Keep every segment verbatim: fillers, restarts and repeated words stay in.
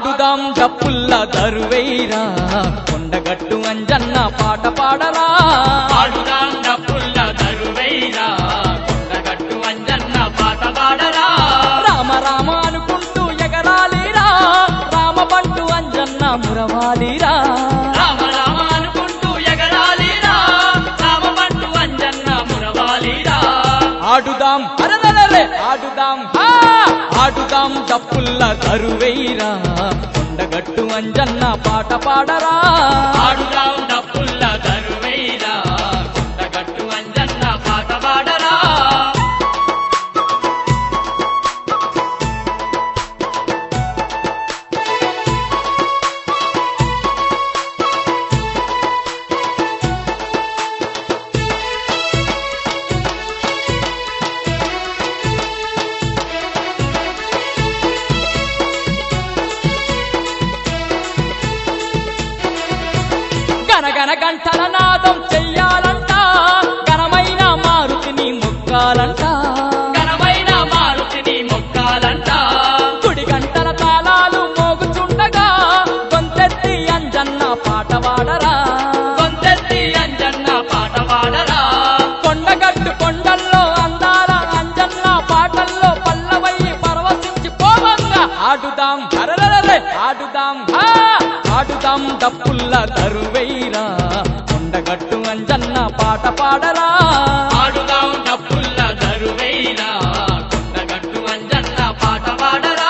ఆడుదాం డప్పుల్ల దరువైరా కొండగట్టు అంజన్న పాట పాడరా ఆడుదాం డప్పుల్ల దరువైరా కొండగట్టు అంజన్న పాట పాడరా రామ రామ అనుకుంటూ ఎగరాలిరా రామ బంటు అంజన్న మురవాలిరా రామ రామ అనుకుంటూ ఎగరాలిరా రామ బంటు అంజన్న మురవాలిరా ఆడుదాం అరదలరే ఆడుదాం హా ఆడుదాం డప్పుల్ల దరువైరా కొండగట్టు అంజన్న పాట పాడరా ఆడుదాం డప్పుల్ల దరువైరా కొండగట్టు అంజన్న పాట పాడరా గనగన గంటల నాదం చెయ్యాలంట ఘనమైన మారుతిని మొక్కాలంట ఘనమైన మారుతిని మొక్కాలంట గుడి గంటల తాళాలు మోగుచుండగా గొంతెత్తి అంజన్న పాట పాడరా కొంతెత్తి అంజన్న పాట పాడరా కొండగట్టు కొండల్లో అందాల అంజన్న పాటల్లో పల్లవయ్యి పరవశించి పోవంగా ఆడుదాం అరరరే ఆడుదాం హా ఆడుదాం డప్పుల్ల దరువైరా కొండగట్టు అంజన్న పాట పాడరా ఆడుదాం డప్పుల్ల దరువైరా కొండగట్టు అంజన్న పాట పాడరా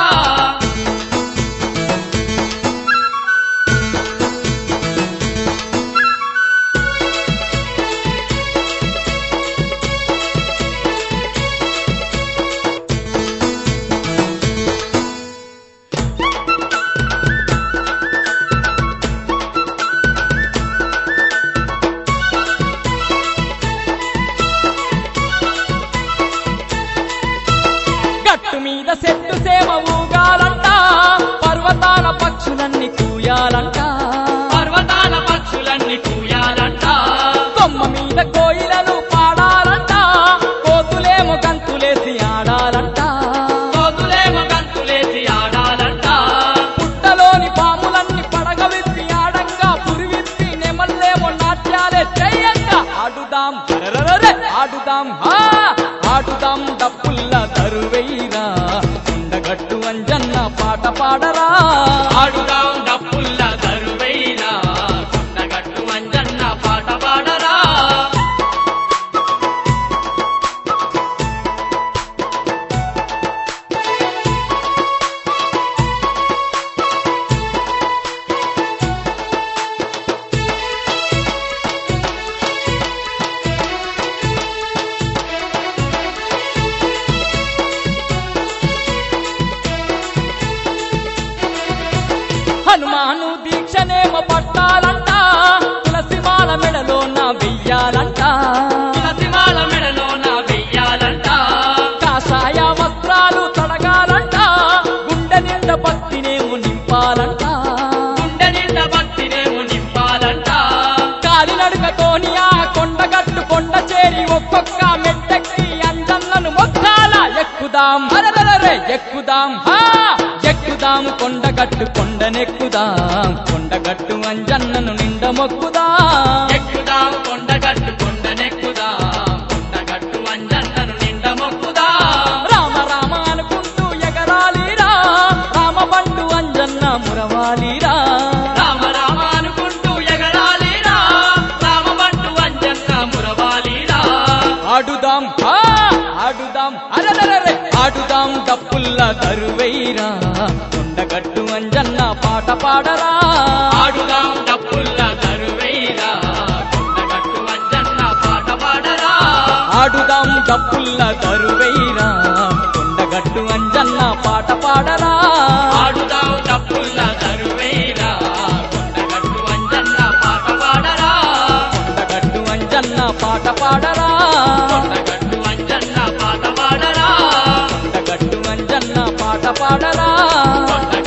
గట్టు మీద చెట్టు సేమ ఊగాలంట పర్వతాల పక్షులన్నీ కూయాలంట పర్వతాల పక్షులన్నీ కూయాలంట కొమ్మ మీద కోయిలలు పాడాలంట కోతులేమో గంతులేసి ఆడాలంట కోతులేమో గంతులేసి ఆడాలంట పుట్టలోని పాములన్నీ పడగవిప్పి ఆడంగా పురివిప్పి నెమల్లేమో నాట్యాలే చెయ్యంగా ఆడుదాం అరరరే ఆడుదాం హా ఆడుదాం డప్పుల్ల దరువైరా కొండగట్టు అంజన్న పాట పాడరా ఆడుదాం డప్పుల్ల దరువైరా కొండగట్టు అంజన్న పాట పాడరా హనుమాను దీక్షనేమో పట్టాలంట తులసిమాల మెడలో నా వెయ్యాలంట తులసిమాల మెడలో నా వెయ్యాలంట కాషాయ వస్త్రాలు తొడగాలంట గుండె నిండా భక్తినేమో నింపాలంట గుండె నిండా భక్తినేమో నింపాలంట కాలినడుకతోని ఆ కొండగట్టు కొండ చేరి ఒక్కొక్క మెట్టెక్కి అంజన్నను మొక్కాల ఎక్కుదాం అరదరే ఎక్కుదాం హా ఎక్కుదాం కొండగట్టు కొండనెక్కుదాం కొండగట్టు అంజన్నను నిండ మొక్కుదాం ఎక్కుదాం కొండగట్టు కొండనెక్కుదాం కొండగట్టు అంజన్నను నిండ మొక్కుదాం రామ రామ అనుకుంటూ ఎగరాలిరా రామ బంటు అంజన్న మురవాలిరా రామ రామ అనుకుంటూ ఎగరాలిరా రామ బంటు అంజన్న మురవాలిరా ఆడుదాం హా ఆడుదాం అరరరే ఆడుదాం డప్పుల్ల దరువైరా కొండగట్టు అంజన్న పాట పాడరా ఆడుదాం డప్పుల్ల దరువైరా కొండగట్టు అంజన్న పాట పాడరా ఆడుదాం డప్పుల్ల దరువైరా కొండగట్టు అంజన్న పాట పాడరా ఆడుదాం డప్పుల్ల దరువైరా కొండగట్టు అంజన్న పాట పాడరా కొండగట్టు అంజన్న పాట పాడరా కొండగట్టు అంజన్న పాట పాడరా కొండగట్టు అంజన్న పాట పాడరా కొండ